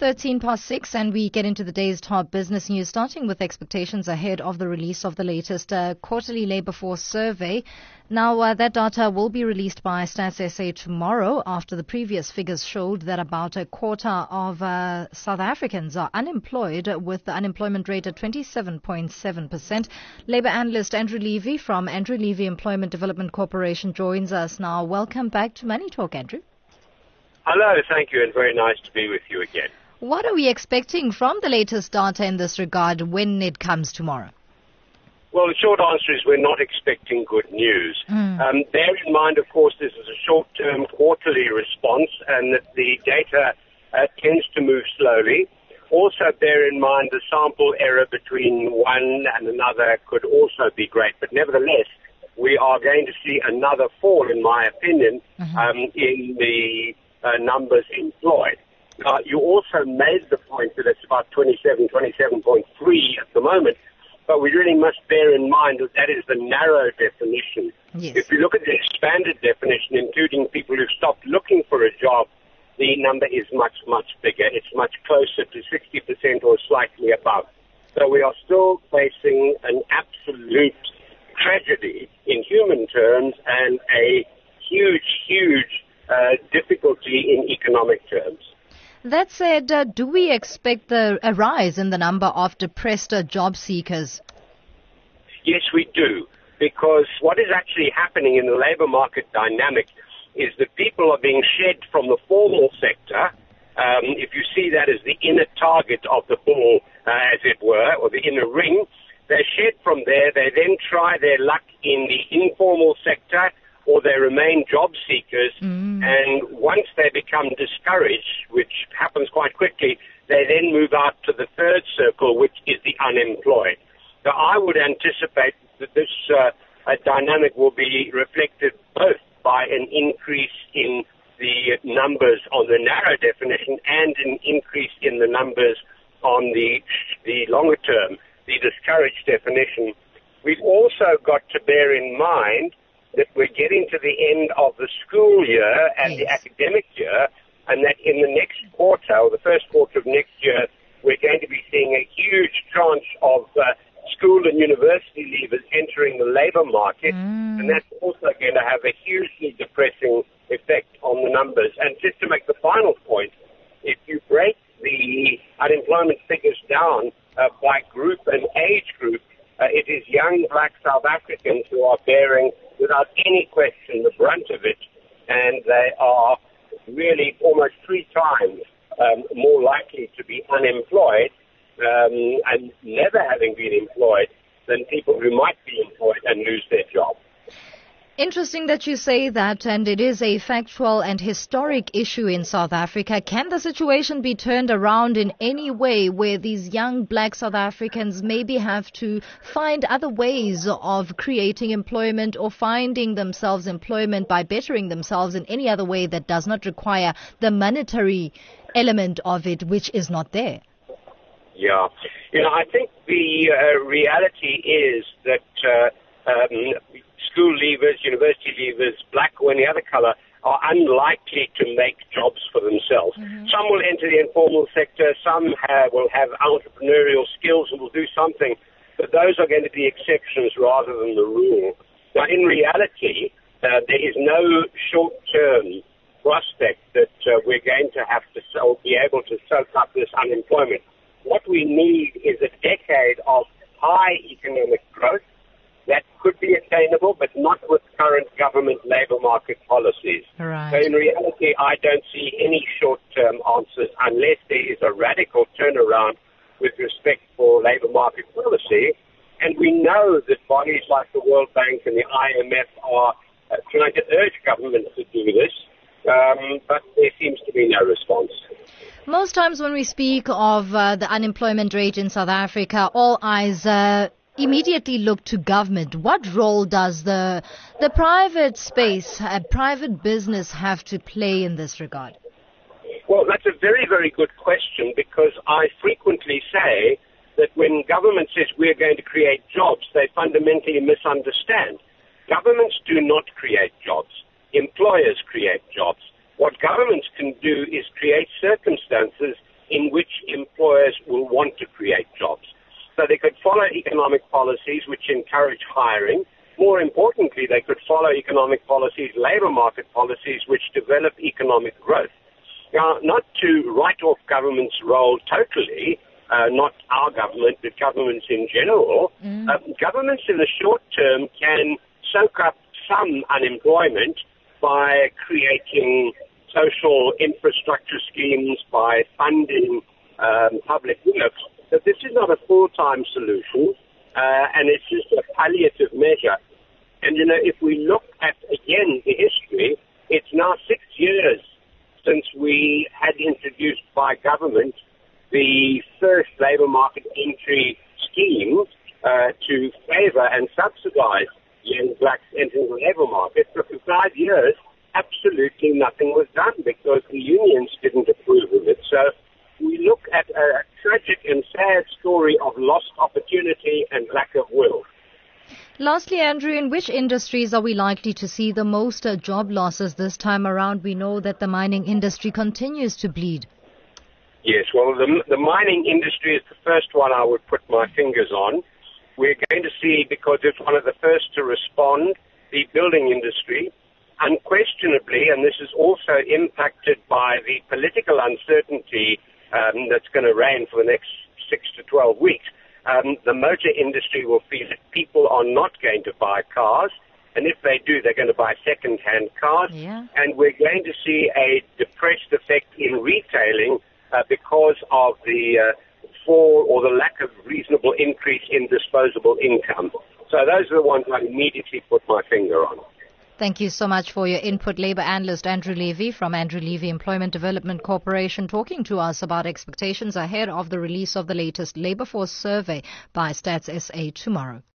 13 past 6, and we get into the day's top business news, starting with expectations ahead of the release of the latest quarterly labour force survey. Now, that data will be released by Stats SA tomorrow, after the previous figures showed that about a quarter of South Africans are unemployed, with the unemployment rate at 27.7%. Labour analyst Andrew Levy from Andrew Levy Employment Development Corporation joins us now. Welcome back to Money Talk, Andrew. Hello, thank you, and very nice to be with you again. What are we expecting from the latest data in this regard when it comes tomorrow? Well, the short answer is we're not expecting good news. Bear in mind, of course, this is a short-term quarterly response and that the data tends to move slowly. Also bear in mind the sample error between one and another could also be great. But nevertheless, we are going to see another fall, in my opinion, in the numbers employed. You also made the point that it's about 27.3 at the moment. But we really must bear in mind that that is the narrow definition. Yes. If you look at the expanded definition, including people who've stopped looking for a job, the number is much, much bigger. It's much closer to 60% or slightly above. So we are still facing an absolute tragedy in human terms and a huge difficulty in economic terms. That said, do we expect a rise in the number of depressed job seekers? Yes, we do, because what is actually happening in the labour market dynamic is that people are being shed from the formal sector. If you see that as the inner target of the ball, as it were, or the inner ring, they're shed from there. They then try their luck in the informal sector, or they remain job seekers, and once they become discouraged, which happens quite quickly, they then move out to the third circle, which is the unemployed. So I would anticipate that this dynamic will be reflected both by an increase in the numbers on the narrow definition and an increase in the numbers on the longer term, the discouraged definition. We've also got to bear in mind that we're getting to the end of the school year and the academic year, and that in the next quarter, or the first quarter of next year, we're going to be seeing a huge tranche of school and university leavers entering the labour market, and that's also going to have a hugely depressing effect on the numbers. And just to make the final point, if you break the unemployment figures down by group and age group, it is young black South Africans who are bearing, without any question, the brunt of it, and they are really almost 3 times more likely to be unemployed and never having been employed than people who might be employed and lose their job. Interesting that you say that, and it is a factual and historic issue in South Africa. Can the situation be turned around in any way where these young black South Africans maybe have to find other ways of creating employment or finding themselves employment by bettering themselves in any other way that does not require the monetary element of it, which is not there? Yeah. I think the reality is that school leavers, university leavers, black or any other color, are unlikely to make jobs for themselves. Some will enter the informal sector, some will have entrepreneurial skills and will do something, but those are going to be exceptions rather than the rule. Now, in reality, there is no short-term prospect that we're going to have to be able to soak up this unemployment. What we need is a decade of high economic growth that could be attainable, but not with current government labour market policies. Right. So in reality, I don't see any short-term answers unless there is a radical turnaround with respect for labour market policy. And we know that bodies like the World Bank and the IMF are trying to urge governments to do this, but there seems to be no response. Most times when we speak of the unemployment rate in South Africa, all eyes immediately look to government. What role does the private space, private business have to play in this regard? Well, that's a very, very good question, because I frequently say that when government says we're going to create jobs, they fundamentally misunderstand. Governments do not create jobs. Employers create jobs. What governments can do is create circumstances in which employers will want to create jobs. So they could follow economic policies which encourage hiring. More importantly, they could follow economic policies, labor market policies, which develop economic growth. Now, not to write off government's role totally, not our government, but governments in general, governments in the short term can soak up some unemployment by creating social infrastructure schemes, by funding public works. But this is not a full-time solution, and it's just a palliative measure. And, if we look at, again, the history, it's now 6 years since we had introduced by government the first labour market entry scheme to favour and subsidise young blacks entering the labour market. But for 5 years, absolutely nothing was done because the unions didn't approve of it. So we look at a tragic and sad story of lost opportunity and lack of will. Lastly, Andrew, in which industries are we likely to see the most job losses this time around? We know that the mining industry continues to bleed. Yes, well, the mining industry is the first one I would put my fingers on. We're going to see, because it's one of the first to respond, the building industry. Unquestionably, and this is also impacted by the political uncertainty that's going to reign for the next 6 to 12 weeks, the motor industry will feel that people are not going to buy cars, and if they do, they're going to buy second-hand cars. Yeah. And we're going to see a depressed effect in retailing because of the fall or the lack of reasonable increase in disposable income. So those are the ones I immediately put my finger on. Thank you so much for your input. Labour analyst Andrew Levy from Andrew Levy Employment Development Corporation talking to us about expectations ahead of the release of the latest labour force survey by Stats SA tomorrow.